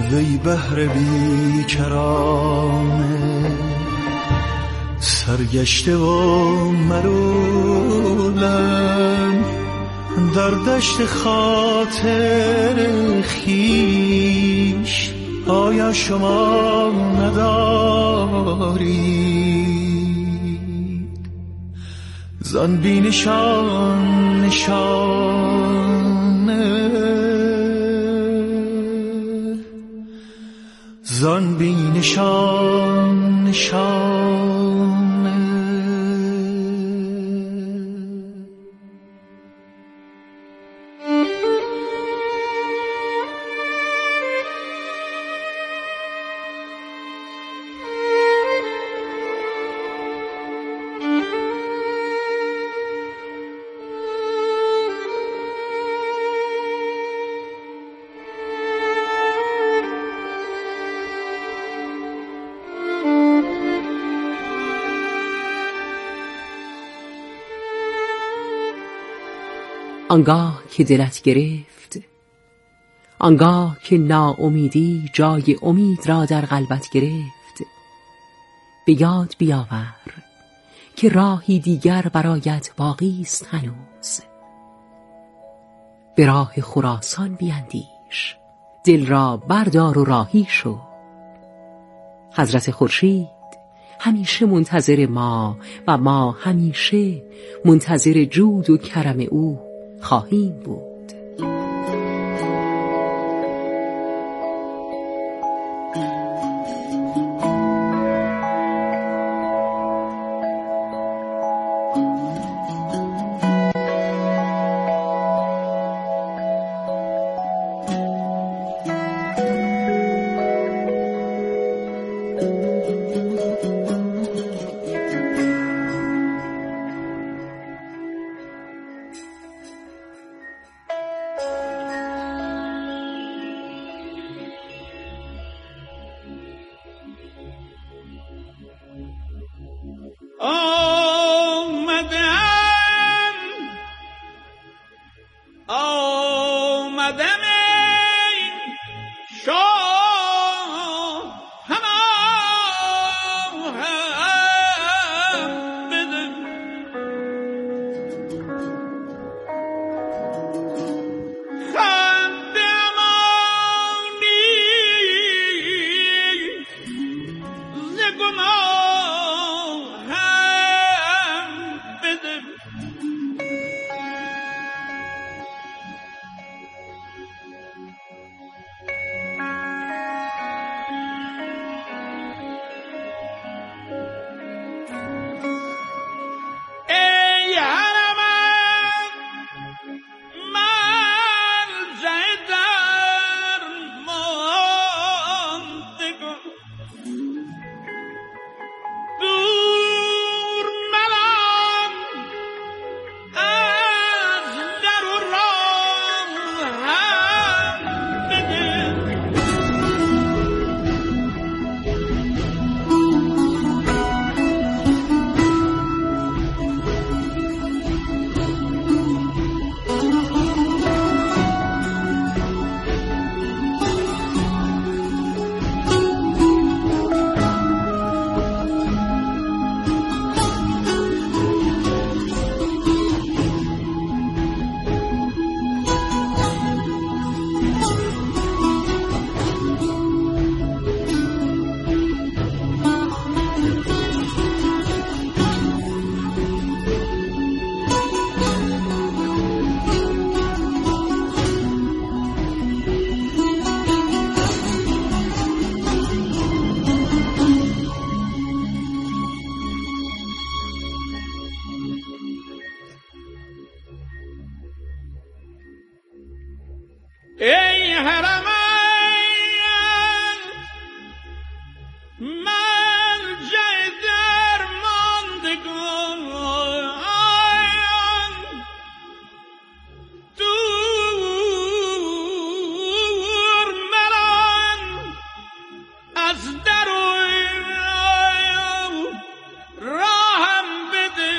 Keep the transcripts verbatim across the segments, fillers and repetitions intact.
وی بحر بی کرانه سرگشته و ملولم در دشت خاطر خیش. آیا شما ندارید زان بی نشان نشانه، زان بی نشان نشانه؟ آنگاه که دلت گرفت، آنگاه که ناامیدی جای امید را در قلبت گرفت، به یاد بیاور که راهی دیگر برایت باقی است هنوز. به راه خراسان بیندیش، دل را بردار و راهی شو. حضرت خورشید همیشه منتظر ما و ما همیشه منتظر جود و کرم او خواهیم بود. ای حرمین مرجع درماندگان، دور مران از در و راهم بده.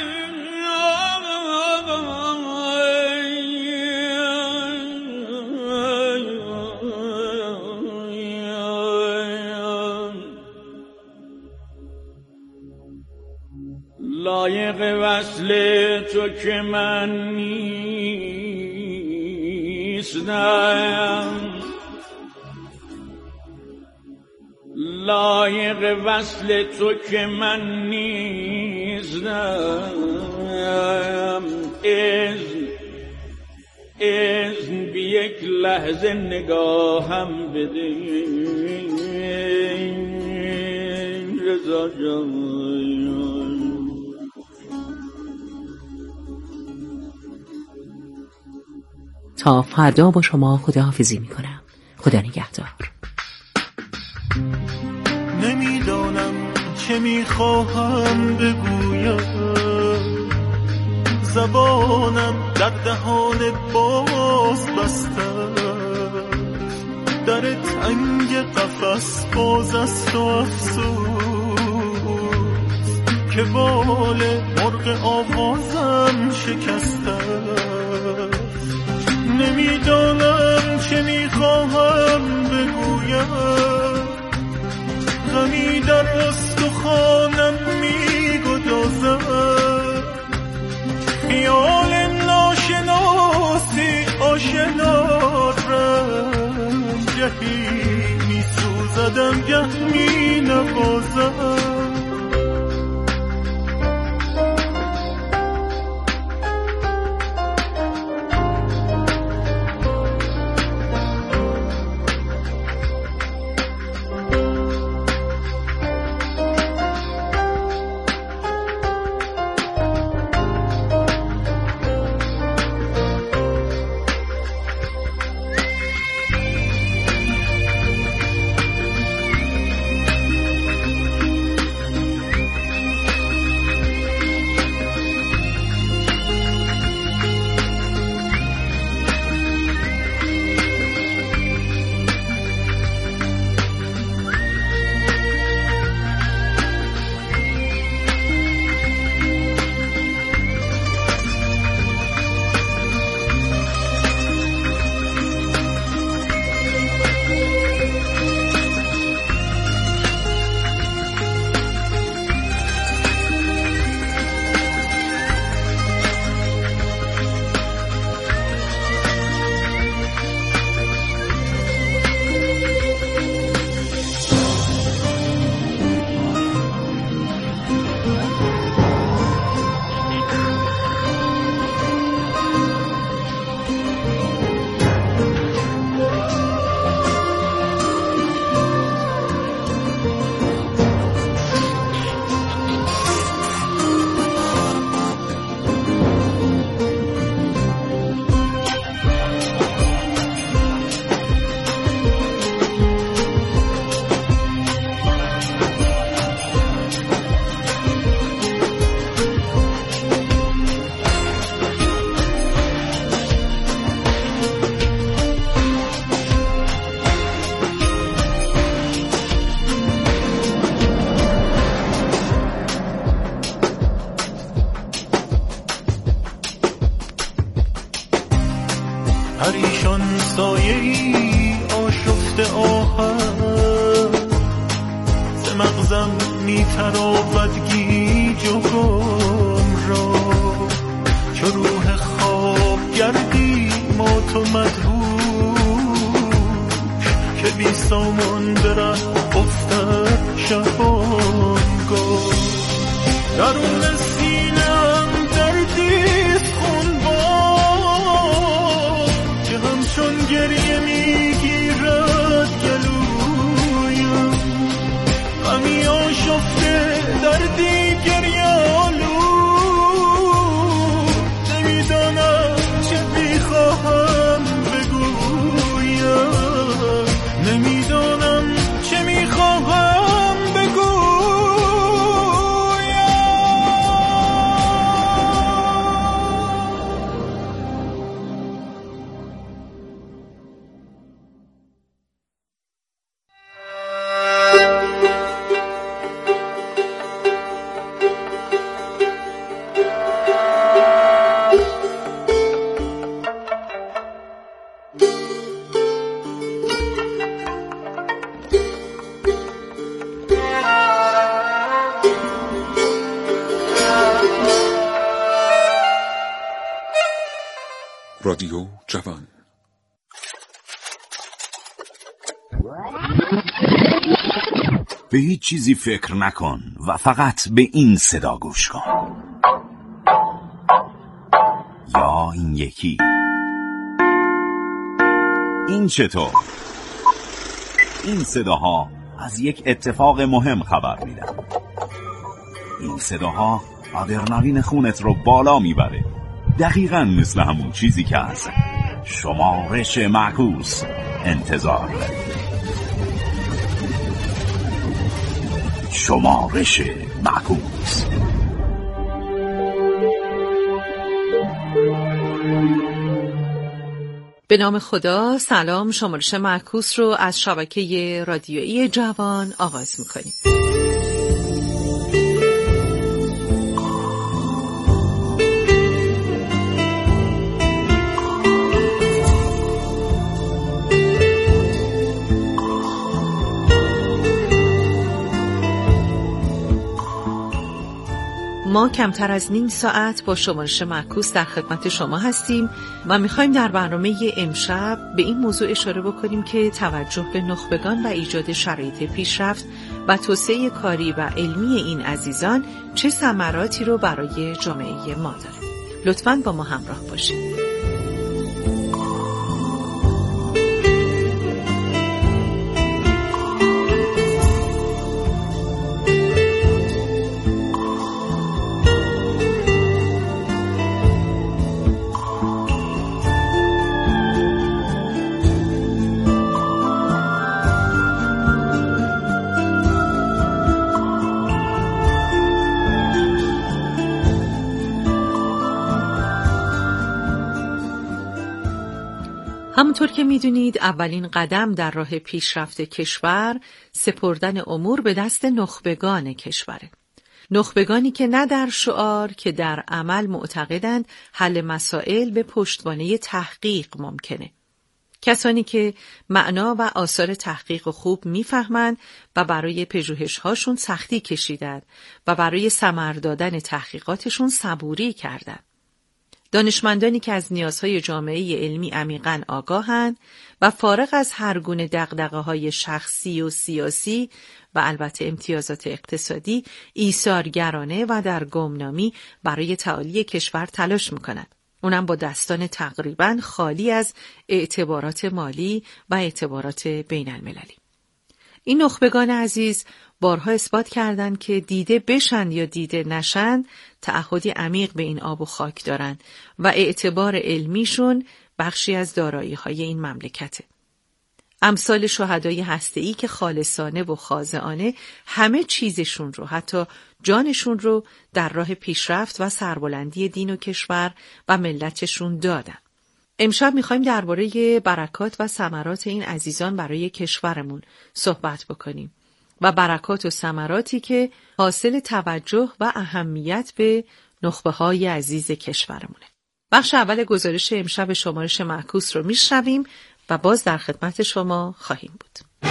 لایق وصل تو که من نیستم، لایق وصل تو که من نیستم. اذن اذن بی یک لحظه نگاهم بده رضا جان. تا فردا با شما خداحافظی میکنم. خدا نگهدار. نمیدانم چه میخواهم بگویم، زبانم در دهان باز بسته، در تنگ قفس باز است و افسوس که بال مرغ آوازم شکسته. نمیدانم چه میخواهم بگویم، غمی در استخوانم میگدازد، خیال ناشناسی آشنا رنجهی میسوزدم گه می نوازم. پریشان سایه‌ای آشفته آهن، ز مغزم می‌تراود گیج و گم را، چو روح خواب گردی مات و مدهوش، که بی سامان به ره افتد شبانگاه. درون سینه‌ام دردیست خونبار، که همچون گریه میگیرد گلویم، غمی آشفته دردی گریه آلود. نمیدانم چه میخواهم رادیو جوان. به هیچ چیزی فکر نکن و فقط به این صدا گوش کن. یا این یکی. این چطور؟ این صداها از یک اتفاق مهم خبر میدن. این صداها آدرنالین خونت رو بالا میبره، دقیقاً مثل همون چیزی که از شمارش معکوس انتظار داری. شمارش معکوس. به نام خدا. سلام. شمارش معکوس رو از شبکه رادیویی جوان آغاز میکنیم. ما کمتر از نیم ساعت با شمارش معکوس در خدمت شما هستیم و میخوایم در برنامه امشب به این موضوع اشاره بکنیم که توجه به نخبگان و ایجاد شرایط پیشرفت و توسعه کاری و علمی این عزیزان چه ثمراتی رو برای جامعه ما داره. لطفاً با ما همراه باشید. همونطور که میدونید اولین قدم در راه پیشرفت کشور سپردن امور به دست نخبگان کشوره. نخبگانی که نه در شعار که در عمل معتقدند حل مسائل به پشتوانه تحقیق ممکنه. کسانی که معنا و آثار تحقیق خوب میفهمند و برای پژوهش‌هاشون سختی کشیدند و برای ثمر دادن تحقیقاتشون صبوری کردند. دانشمندانی که از نیازهای جامعه علمی عمیقاً آگاهند و فارغ از هر گونه دغدغه‌های شخصی و سیاسی و البته امتیازات اقتصادی، ایثارگرانه و در گمنامی برای تعالی کشور تلاش می‌کنند. اونم با دستان تقریباً خالی از اعتبارات مالی و اعتبارات بین‌المللی. این نخبگان عزیز بارها اثبات کردند که دیده بشن یا دیده نشن تعهدی عمیق به این آب و خاک دارن و اعتبار علمیشون بخشی از دارایی‌های این مملکته. امثال شهدای هسته‌ای که خالصانه و خاضعانه همه چیزشون رو، حتی جانشون رو در راه پیشرفت و سربلندی دین و کشور و ملتشون دادن. امشب میخوایم درباره برکات و ثمرات این عزیزان برای کشورمون صحبت بکنیم و برکات و ثمراتی که حاصل توجه و اهمیت به نخبه‌های عزیز کشورمونه. بخش اول گزارش امشب شمارش معکوس رو میشنویم و باز در خدمت شما خواهیم بود.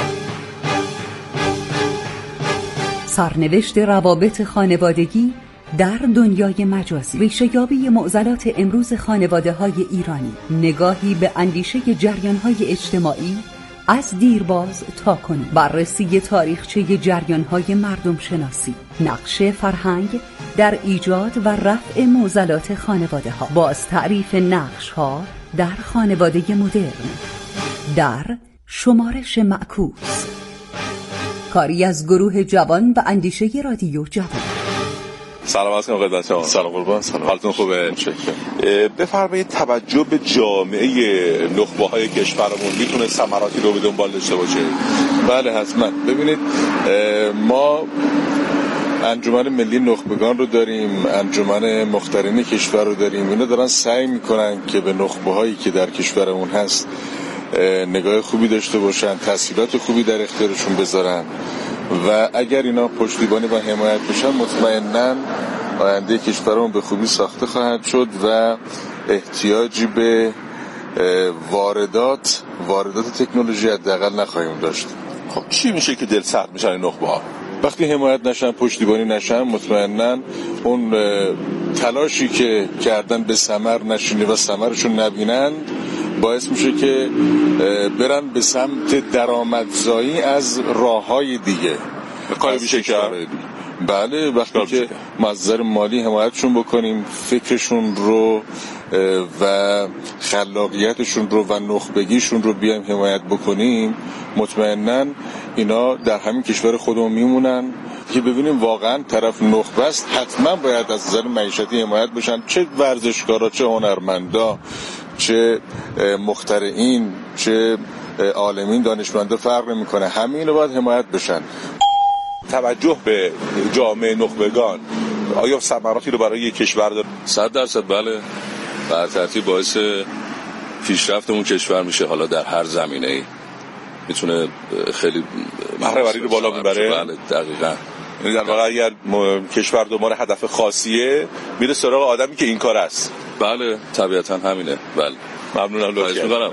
سرنوشت روابط خانوادگی در دنیای مجازی، ریشه‌یابی معضلات امروز خانواده‌های ایرانی، نگاهی به اندیشه جریان‌های اجتماعی از دیرباز تا کنون، بررسی تاریخچه جریان‌های مردم شناسی، نقش فرهنگ در ایجاد و رفع معضلات خانواده‌ها، باز تعریف نقش‌ها در خانواده مدرن در شمارش معکوس، کاری از گروه جوان و اندیشه رادیو جوان. سلام علیکم خدمت شما. سلام قربان. سلام. حالتون خوبه؟ بفرمایید توجه به جامعه نخبه‌های کشورمون میتونه ثمراتی رو به دنبال داشته باشه؟ بله حتما. ببینید ما انجمن ملی نخبگان رو داریم، انجمن مخترین کشور رو داریم. اینا دارن سعی میکنن که به نخبه‌هایی که در کشورمون هست نگاه خوبی داشته باشن، تسهیلات خوبی در اختیارشون بذارن و اگر اینا پشتیبانی و حمایت بشن مطمئناً آینده کشورمون به خوبی ساخته خواهد شد و احتیاجی به واردات واردات تکنولوژی حداقل نخواهیم داشت. خب چی میشه که دل سرد میشن نخبه‌ها؟ وقتی حمایت نشن، پشتیبانی نشن، مطمئناً اون تلاشی که کردن به ثمر نشینه و ثمرشون نبینند باعث میشه که برن به سمت درآمدزایی از راههای دیگه. کاری میشه کرد. بله، وقتی که مصدر مالی حمایتشون بکنیم، فکرشون رو و خلاقیتشون رو و نخبگیشون رو بیایم حمایت بکنیم، مطمئناً اینا در همین کشور خودمون میمونن که ببینیم واقعاً طرف نخبه است، حتما باید از نظر معیشتی حمایت بشن، چه ورزشکارا، چه هنرمندا، چه مخترعین، چه عالمین، دانشمندا، فرق نمیکنه، همه اینا باید حمایت بشن. توجه به جامعه نخبگان آیا ثمراتی رو برای کشور داره؟ صد درصد بله. بر ترتیب باعث پیشرفت اون کشور میشه، حالا در هر زمینه‌ای میتونه خیلی بهره‌وری رو بالا میبره. بله دقیقاً. یعنی در واقع اگر کشور دنبال هدف خاصیه میره سراغ آدمی که این کار است. بله طبیعتاً همینه. بله ممنونم، لطف می‌کنم.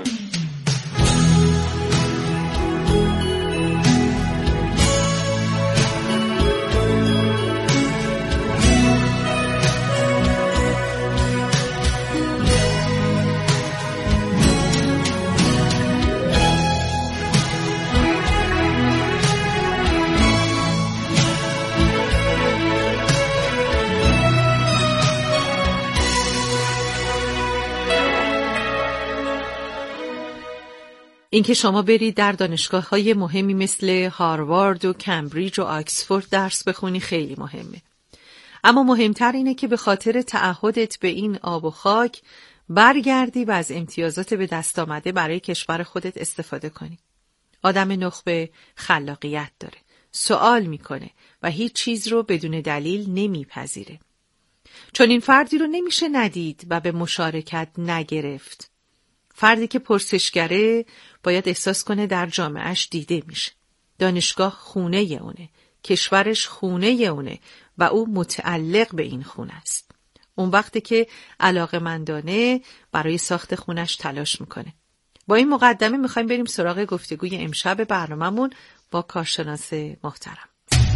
اینکه شما برید در دانشگاه‌های مهمی مثل هاروارد و کمبریج و آکسفورد درس بخونی خیلی مهمه. اما مهمتر اینه که به خاطر تعهدت به این آب و خاک برگردی و از امتیازات به دست آمده برای کشور خودت استفاده کنی. آدم نخبه خلاقیت داره، سوال میکنه و هیچ چیز رو بدون دلیل نمیپذیره. چون این فردی رو نمیشه ندید و به مشارکت نگرفت. فردی که پرسشگره باید احساس کنه در جامعهش دیده میشه. دانشگاه خونه اونه، کشورش خونه اونه و او متعلق به این خونه است. اون وقتی که علاقه‌مندانه برای ساخت خونش تلاش میکنه. با این مقدمه میخوایم بریم سراغ گفتگوی امشب برنامه‌مون با کارشناس محترم.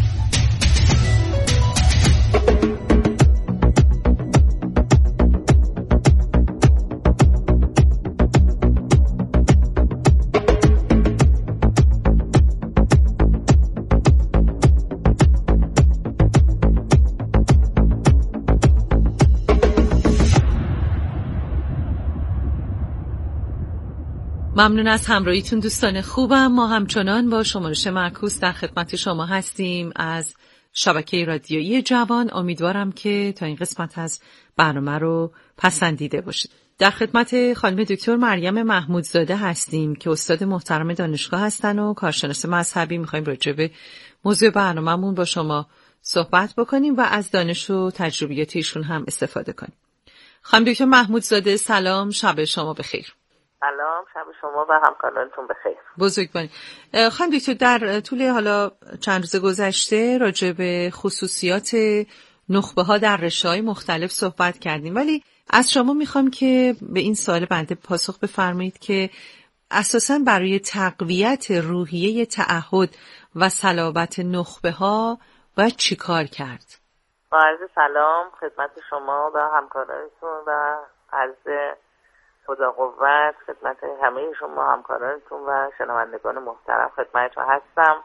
ممنون از همراهیتون دوستان خوبم. ما همچنان با شمارش معکوس در خدمت شما هستیم از شبکه رادیویی جوان. امیدوارم که تا این قسمت از برنامه رو پسندیده باشید. در خدمت خانم دکتر مریم محمودزاده هستیم که استاد محترم دانشگاه هستن و کارشناس مذهبی. میخوایم راجع به موضوع برنامه‌مون با شما صحبت بکنیم و از دانش و تجربیات ایشون هم استفاده کنیم. خانم دکتر محمودزاده سلام، شب شما بخیر. سلام، شب شما و همکارانتون بخیر. بزرگوارید. خانم دکتر در طول حالا چند روز گذشته راجع به خصوصیات نخبه ها در رشته‌های مختلف صحبت کردیم، ولی از شما میخوام که به این سوال بنده پاسخ بفرمایید که اساساً برای تقویت روحیه تعهد و صلابت نخبه ها باید چی کار کرد؟ با عرض سلام خدمت شما و همکارانتون و عرض خدا قوت خدمت همه شما همکارانتون و شنوندگان محترم خدمتتون هستم.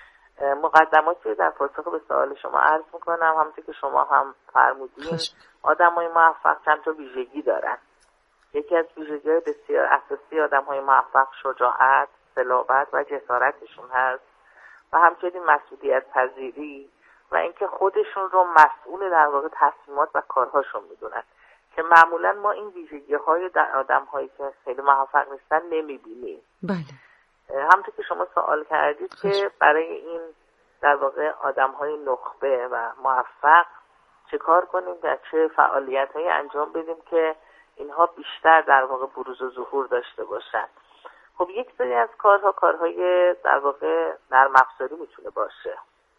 مقدماتی در پاسخ به سوال شما عرض میکنم. همونطور که شما هم فرمودین آدمای موفق چند تا ویژگی دارن. یکی از ویژگی‌های بسیار اساسی آدم‌های موفق شجاعت، صلابت و جسارتشون هست و همچنین مسئولیت پذیری و اینکه خودشون رو مسئول در واقع تصمیمات و کارهاشون میدونن که معمولا ما این ویژگی‌های در آدم‌هایی که خیلی موفق نیستن نمی‌بینیم. بله. همونطور که شما سوال کردید که برای این در واقع آدم‌های نخبه و موفق چه کار کنیم و چه فعالیت‌هایی انجام بدیم که اینها بیشتر در واقع بروز و ظهور داشته باشن. خب یک سری از کارها کارهای در واقع نرم افزاری میتونه باشه،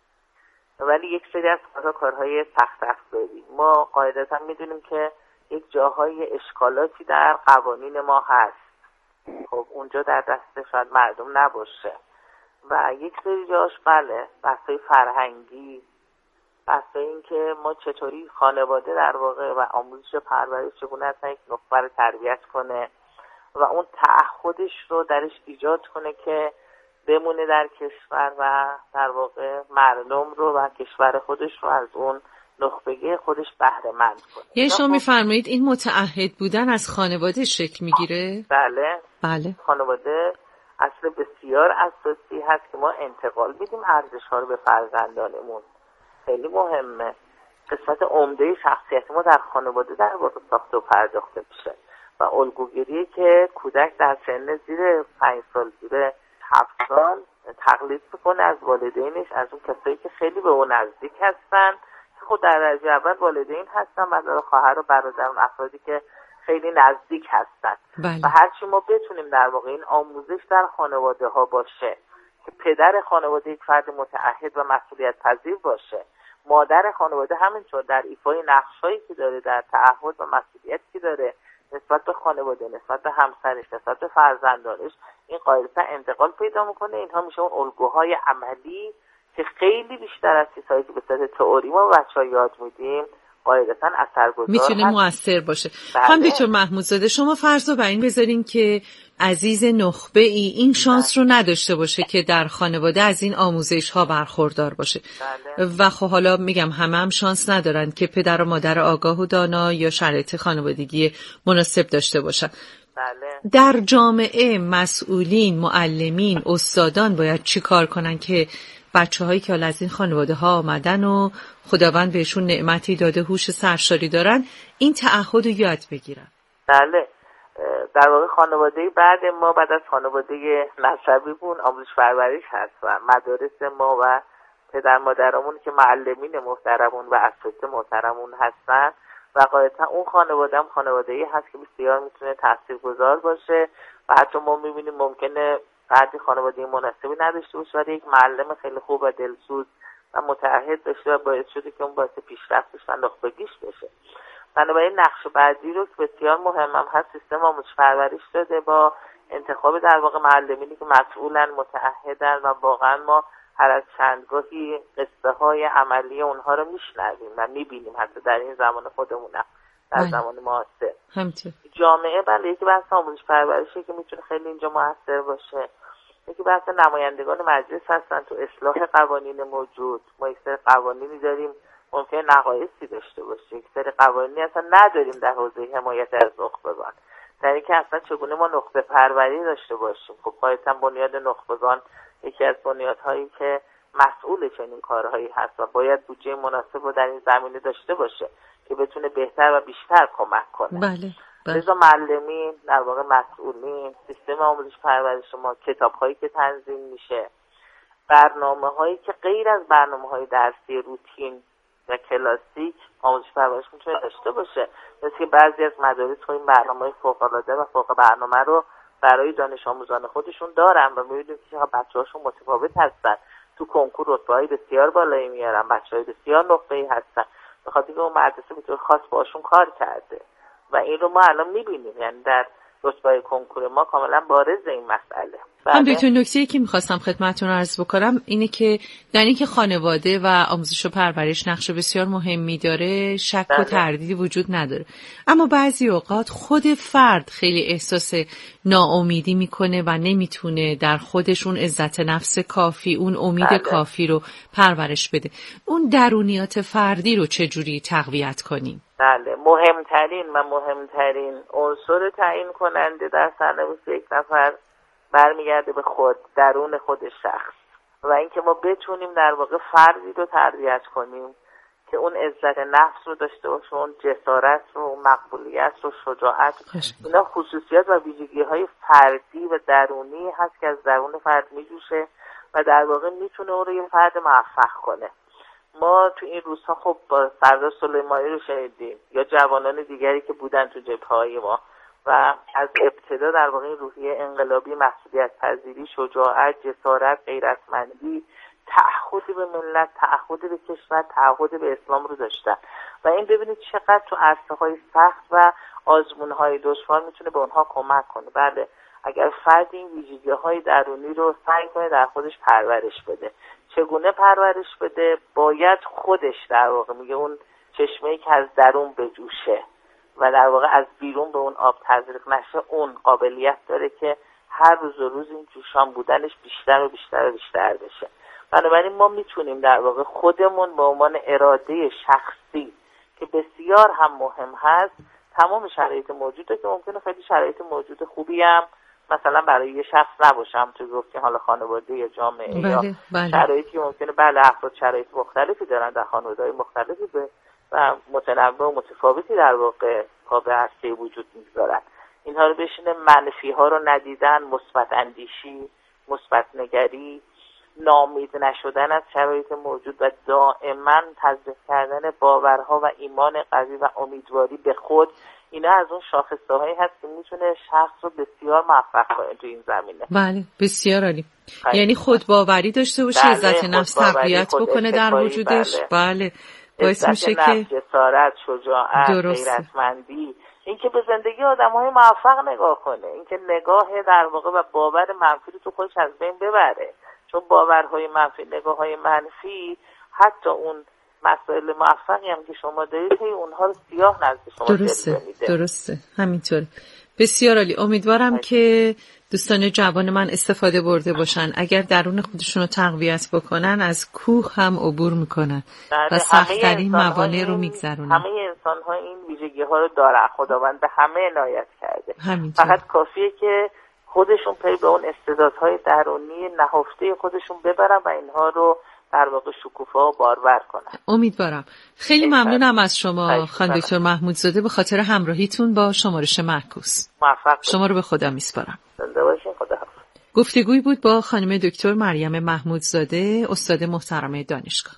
ولی یک سری از کارها کارهای سخت افزاری. ما قاعدتا میدونیم که یک جاهای اشکالاتی در قوانین ما هست، خب اونجا در دست شاید مردم نباشه و یک سری جاش بله بحثای فرهنگی، بحثای این که ما چطوری خانواده در واقع و آموزش پرورش چگونه اصلا یک نخبه رو تربیت کنه و اون تعهدش رو درش ایجاد کنه که بمونه در کشور و در واقع مردم رو و کشور خودش رو از اون نخبگی خودش بهره مند کنه. یعنی شما میفرمایید این متعهد بودن از خانواده شکل میگیره؟ بله بله. خانواده اصل بسیار اساسی هست که ما انتقال بدیم ارزش ها رو به فرزندانمون. خیلی مهمه. قسمت عمده شخصیت ما در خانواده در واقع ساخته و پرداخته میشه و الگوگیری که کودک در سن زیر پنج سال زیر هفت سال تقلید میکنه از والدینش، از اون کسایی که خیلی به اون نزدیک هستن که خود در درجه اول والدین هستن و در خواهر و برادر، اون افرادی که خیلی نزدیک هستن. بله. و هرچی ما بتونیم در واقع این آموزش در خانواده ها باشه که پدر خانواده یک فرد متعهد و مسئولیت پذیر باشه، مادر خانواده همینطور در ایفای نقشایی که داره، در تعهد و مسئولیتی که داره نسبت به خانواده، نسبت به همسرش، نسبت به فرزندانش، این قاعدتا انتقال پیدا میکنه. اینها میشه اون الگوهای عملی که خیلی بیشتر از چیزهایی که به صورت تئوری ما بچه‌ها یاد میدیم قاعدتا اثرگذار میتونه مؤثر باشه. خانم دکتر محمودزاده، شما فرض رو بر این بذارین که عزیز نخبه ای این شانس رو نداشته باشه که در خانواده از این آموزش ها برخوردار باشه. بله. و خب حالا میگم همه هم شانس ندارن که پدر و مادر آگاه و دانا یا شرایط خانوادگی مناسب داشته باشن. بله. در جامعه مسئولین، معلمین، استادان باید چی کار کنن که بچه هایی که حالا از این خانواده ها آمدن و خداوند بهشون نعمتی داده، هوش سرشاری دارن، این تعهد رو یاد بگیرن؟ بله، در واقع خانواده بعد ما بعد از خانواده نسبیمون آموزش پرورش هست و مدارس ما و پدر مادرمون که معلمین محترمون و اساتید محترمون هستن و قاعدتا اون خانواده هم خانواده‌ای هست که بسیار میتونه تاثیرگذار باشه و حتی ما میبینیم ممکنه فردی خانواده مناسبی نداشته باشه ولی یک معلم خیلی خوب و دلسوز و متعهد داشته و باعث شده که اون باعث پیشرفتش و نخبگیش بشه. بنابراین نقش بعدی رو که بسیار مهمم هست سیستم آموزش پرورش داده با انتخاب در واقع معلمینی که مسئولن، متعهدن و واقعا ما هر از چندگاهی قصه های عملی اونها رو میشنویم و میبینیم حتی در این زمان خودمونم در زمان معاصر. همینطور جامعه بله یکی بحث آموزش پرورشه که میتونه خیلی اینجا موثر باشه. یکی بحث نمایندگان مجلس هستن تو اصلاح قوانین موجود. ما یک سری قوانینی داریم ممکنه نقایصی داشته باشه، یک سری قوانینی اصلا نداریم در حوزه حمایت از نخبگان، در اینکه اصلا چگونه ما نخبه پروری داشته باشیم. خب قاعدتا بنیاد نخبگان یکی از بنیادهایی که مسئول چنین کارهایی هست و باید بودجه مناسب رو در این زمینه داشته باشه که بتونه بهتر و بیشتر کمک کنه. بله. لذا معلمین در واقع مسئولین، سیستم آموزش پرورش ما، کتاب‌هایی که تنظیم میشه، برنامه‌هایی که غیر از برنامه‌های درسی روتین و کلاسیک آموزش پرورش میتونه داشته باشه. مثل که بعضی از مدارس خب این برنامه‌های فوق‌العاده و فوق برنامه رو برای دانش آموزان خودشون دارن و می‌بینیم که بچه‌هاشون متفاوت هستن، تو کنکور رتبه‌های بسیار بالایی میارن، بچه‌های بسیار نخبه‌ای هستن به خاطر اینکه اون مدرسه به طور خاص باشون کار کرده و این رو ما الان می‌بینیم. یعنی در رتبه‌های کنکور ما کاملا بارز این مسئله. هم بهتون نکته‌ای که می‌خواستم خدمتتون عرض بکنم اینه که در اینکه خانواده و آموزش و پرورش نقش بسیار مهمی داره، شک و تردیدی وجود نداره، اما بعضی اوقات خود فرد خیلی احساس ناامیدی میکنه و نمیتونه در خودش اون عزت نفس کافی، اون امید بله. کافی رو پرورش بده. اون درونیات فردی رو چجوری تقویت کنیم؟ بله، مهمترین و مهمترین عنصر تعیین کننده در سرنوشت یک نفر برمیگرده به خود، درون خود شخص و اینکه ما بتونیم در واقع فردی رو تربیت کنیم که اون عزت نفس رو داشته باشه، اون جسارت رو، مقبولیت رو، شجاعت، اینا خصوصیات و ویژگی‌های فردی و درونی هست که از درون فرد میجوشه و در واقع میتونه اون رو یه فرد موفق کنه. ما تو این روزها خب با سردار سلیمانی رو شنیدیم یا جوانان دیگری که بودن تو جبهه‌های ما و از ابتدا در واقع روحیه انقلابی، مسئولیت پذیری، شجاعت، جسارت، غیرتمندی، تعهد به ملت، تعهد به کشور، تعهد به اسلام رو داشتن و این ببینید چقدر تو عرصه‌های سخت و آزمون‌های دشوار میتونه به اونها کمک کنه. بله، اگر فرد این ویژگی‌های درونی رو سعی کنه در خودش پرورش بده. چگونه پرورش بده؟ باید خودش در واقع میگه اون چشمه‌ای که از درون بجوشه و در واقع از بیرون به اون آب تزریق نشه، اون قابلیت داره که هر روز و روز این جوشان بودنش بیشتر و بیشتر و بیشتر بشه. بنابراین ما میتونیم در واقع خودمون به عنوان اراده شخصی که بسیار هم مهم هست، تمام شرایط موجوده که ممکنه خیلی شرایط موجود خوبی هم مثلا برای یه شخص نباشم، تو گفتی حالا خانواده یا جامعه بله، یا بله. شرایطی ممکنه بله افراد شرایط مختلفی دارن در خانواده‌های مختلفی به و متنوع و متفاوتی در واقع پا به عرصه وجود میگذارن. اینها رو بشینه منفی ها رو ندیدن، مثبت اندیشی، مثبت نگری، ناامید نشدن از شرایط موجود و دائما تزریق کردن باورها و ایمان قوی و امیدواری به خود، اینا از اون شاخصه‌هایی هست که میتونه شخص رو بسیار موفق کنه تو این زمینه. بله بسیار عالی. یعنی خودباوری داشته باشه، بله، عزت نفس تقویت بکنه در وجودش. بله, بله. باعث میشه که جسارت، شجاعت، غیرتمندی، اینکه به زندگی آدم‌های موفق نگاه کنه، اینکه نگاه در واقع و باور منفی رو تو خودش از بین ببره، چون باورهای منفی، نگاه‌های منفی، حتی اون مسائل موفقی هم که شما دارید هی اونها رو سیاه نزد شما درسته میده. درسته همینطوره. بسیار عالی. امیدوارم باید. که دوستان جوان من استفاده برده باشن. اگر درون خودشون رو تقویت بکنن از کوه هم عبور میکنن و سخت‌ترین موانع رو میگذرونن. همه انسان ها این ویژگی ها رو دارن، خداوند به همه عنایت کرده. همینطور. فقط کافیه که خودشون پی به اون استعدادهای درونی نهفته خودشون ببرن و اینها رو در واقع شکوفا و بارور کنن. امیدوارم. خیلی ممنونم از شما خانم دکتر محمودزاده به خاطر همراهیتون با شمارش معکوس. موفق شما رو به خدا میسپارم. زنده باشین. خدا حافظ. گفتگویی بود با خانم دکتر مریم محمودزاده، استاد محترم دانشگاه.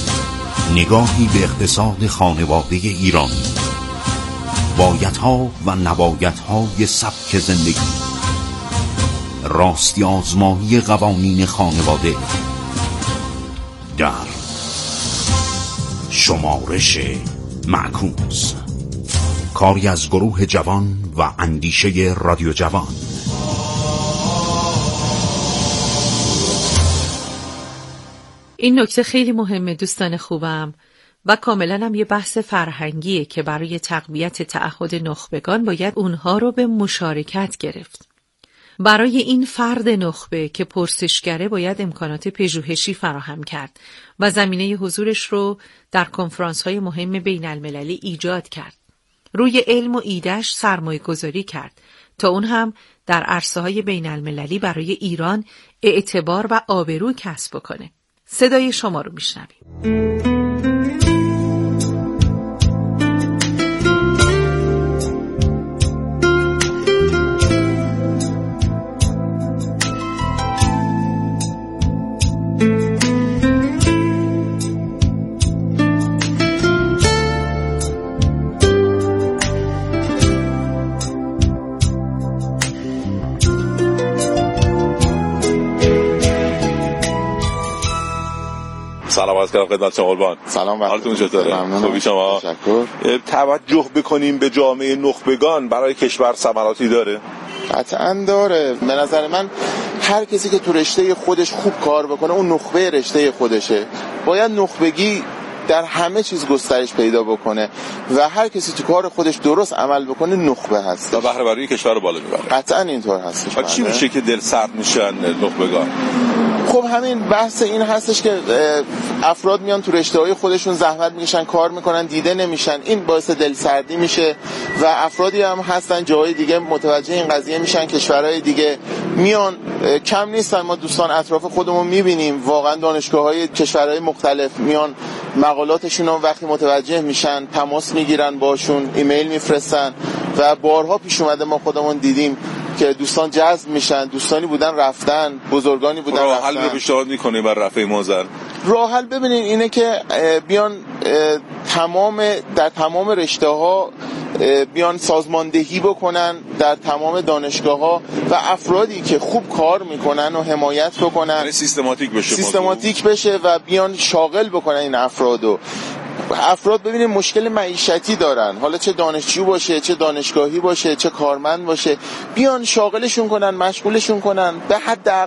نگاهی به اقتصاد خانواده ایرانی، بایدها و نبایدهای سبک زندگی، راستی آزمایی قوانین خانواده در شمارش معکوس، کاری از گروه جوان و اندیشه رادیو جوان. این نکته خیلی مهمه دوستان خوبم و کاملا هم یه بحث فرهنگیه که برای تقویت تعهد نخبگان باید اونها رو به مشارکت گرفت. برای این فرد نخبه که پرسشگره باید امکانات پژوهشی فراهم کرد و زمینه حضورش رو در کنفرانس‌های مهم بین المللی ایجاد کرد. روی علم و ایده‌اش سرمایه گذاری کرد تا اون هم در عرصه‌های بین المللی برای ایران اعتبار و آبرو کسب کنه. صدای شما رو میشنویم. سلام عرض کردم خدمت شما قربان. سلام، حالتون چطوره؟ خوبی شما؟ تشکر. توجه بکنیم به جامعه نخبگان برای کشور ثمراتی داره؟ قطعاً داره. به نظر من هر کسی که تو رشته خودش خوب کار بکنه اون نخبه رشته خودشه. باید نخبگی در همه چیز گسترش پیدا بکنه و هر کسی تو کار خودش درست عمل بکنه نخبه هست و بهره وری کشور رو بالا میبره. قطعاً اینطور هستش. و چی میشه که دل سرد میشن نخبگان؟ خب همین بحث این هستش که افراد میان تو رشته‌های خودشون زحمت میکشن، کار میکنن، دیده نمیشن، این باعث دلسردی میشه و افرادی هم هستن جای دیگه متوجه این قضیه میشن، کشورهای دیگه میان، کم نیستن، ما دوستان اطراف خودمون میبینیم واقعا دانشگاه‌های کشورهای مختلف میان مقالاتشون رو وقتی متوجه میشن تماس میگیرن باشون، ایمیل میفرستن و بارها پیش اومده ما خودمون دیدیم که دوستان جذب میشن، دوستانی بودن رفتن، بزرگانی بودن راه رفتن. حل رو پیشنهاد میکنه بر رفع موزر؟ راه حل ببینین اینه که بیان تمام در تمام رشته‌ها بیان سازماندهی بکنن در تمام دانشگاه‌ها و افرادی که خوب کار میکنن و حمایت بکنن، یعنی سیستماتیک بشه، سیستماتیک بشه و بیان شاغل بکنن این افرادو. افراد ببینید مشکل معیشتی دارن، حالا چه دانشجو باشه، چه دانشگاهی باشه، چه کارمند باشه، بیان شاغلشون کنن، مشغولشون کنن، به حداقل